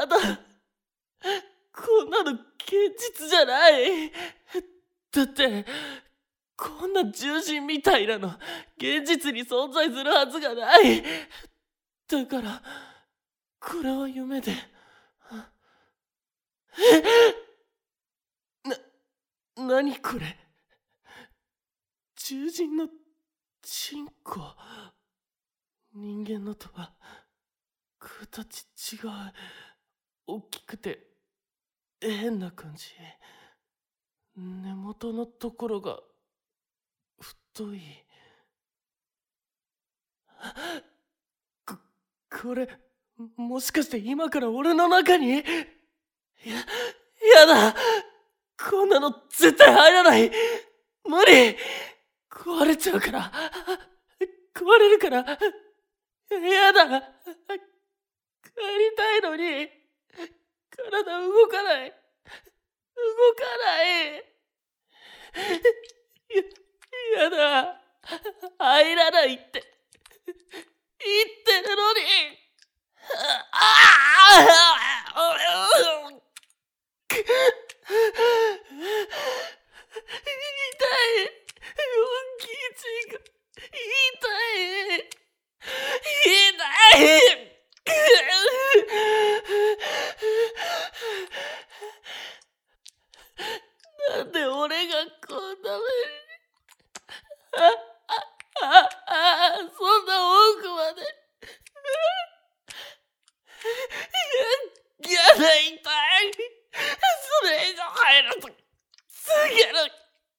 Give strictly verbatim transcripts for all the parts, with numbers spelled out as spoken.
まだこんなの現実じゃない。だってこんな獣人みたいなの現実に存在するはずがない。だからこれは夢で。な、何これ。獣人のチンコ。人間のとは形違う。大きくて変な感じ。根元のところが太い。こ、これもしかして今から俺の中に。や、やだ。こんなの絶対入らない。無理。壊れちゃうから。壊れるから。やだ。帰りたいのに体動かない。動かない。や、やだ。入らないって言ってるのに。ああ痛い。大きい血が痛い。痛い。なんで俺がこんな目に。ああああそんな奥まで。やだ、痛い。それ以上入るとすげる。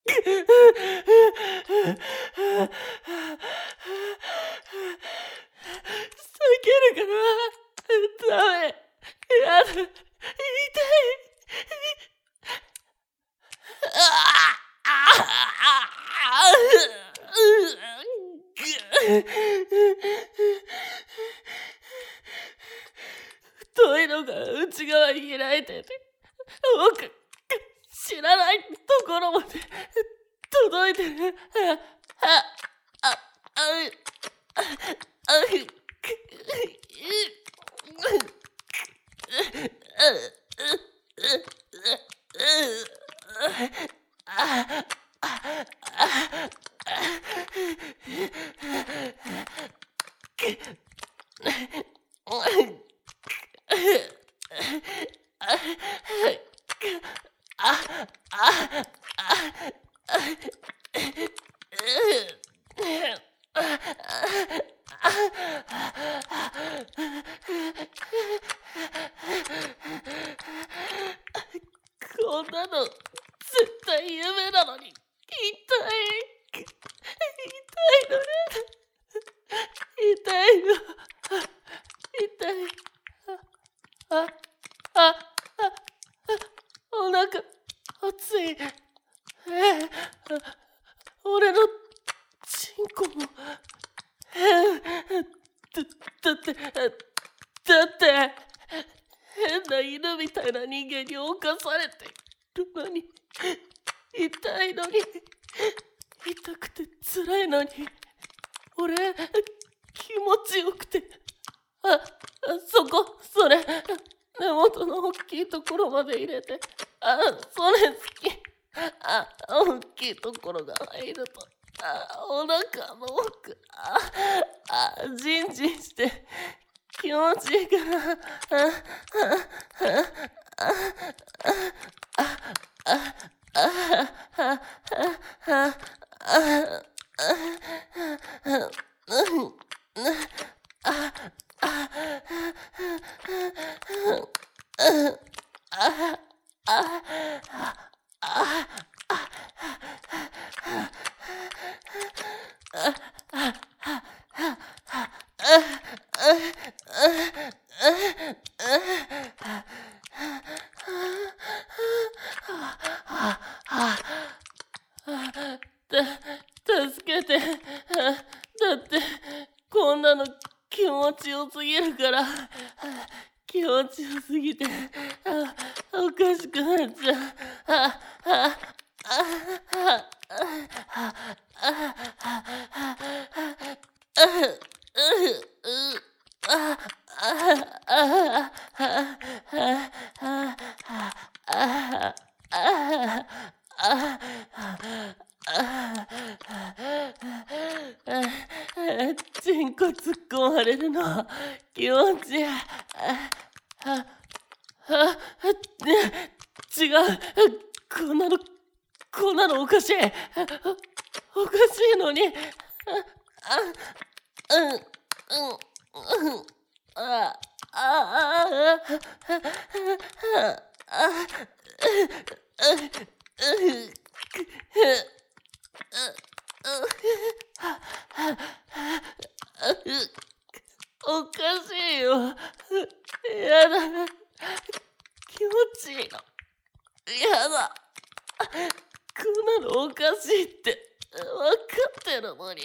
避けるからダメ。やだ、痛い。太いのが内側に開いてて、僕知らないところまで届いてる。あああああこんなの絶対夢なのに。痛い。痛いのね。痛いの。痛い。あ、あ、あ、お腹熱い。ええ、俺のチンコも。ええ、だ、だって、だって、変な犬みたいな人間に侵されてるのに、痛いのに、痛くて辛いのに、俺、気持ちよくて、あ、そこ、それ、根元の大きいところまで入れて、あ、それ好き。あ、大きいところが入ると、あ、お腹の奥、あ、あ、ジンジンして気持ちいいから、あ、あ、あ、あ、あ、あ、あ、あ、た、助けて。だってこんなの気持ちよすぎるから。気持ちよすぎて、あ、おかしくなっちゃう。あ、あ、 ああああチンコ突っ込まれるの気持ちいい。あああね違う。こんなのこんなのおかしい。おかしいのに。あうんうんうんあああおかしいよ。やだ。気持ちいいの。やだ。こんなのおかしいって分かってるのに。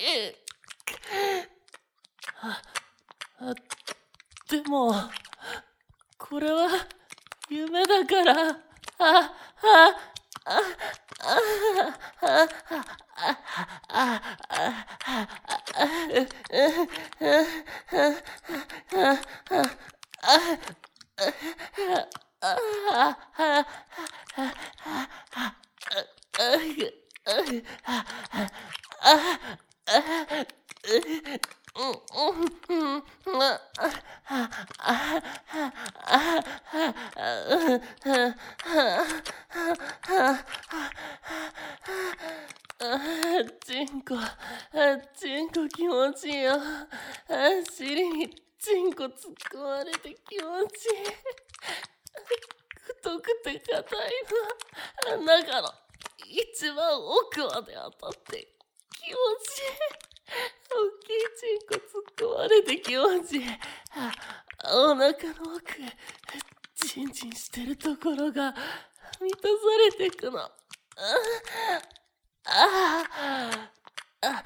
ああでもこれは夢だから。あああああチンコ、チンコ気持ちいいよ。尻にチンコ突っ込まれて気持ちいい。太くて硬いの。中の一番奥まで当たって気持ちいい。大きいチンコ突っ込まれて気持ちいい。お腹の奥、チンチンしてるところが満たされてくの。ああああ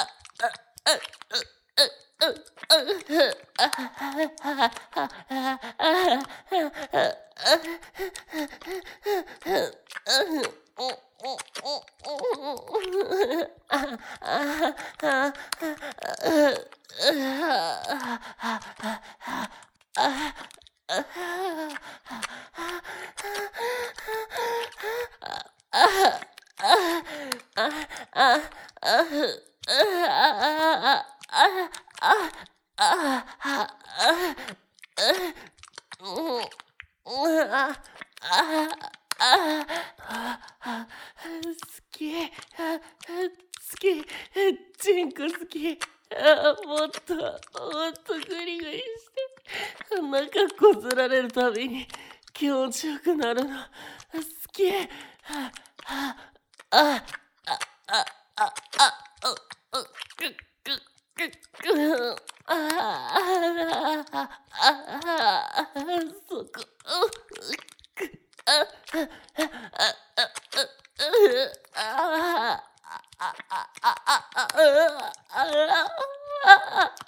好き、好き、チンコ好き。あもっと、もっとグリグリして、中こすられるたびに気持ちよくなるの。好き。あ、あ、あ、あ、あ、あ、あ、く、く、く、く、あ、あ、あ、あ、そこ、く、あ、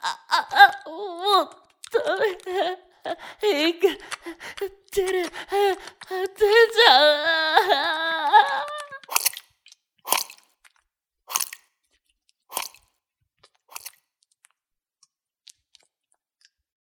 もうダメ。いく、てる、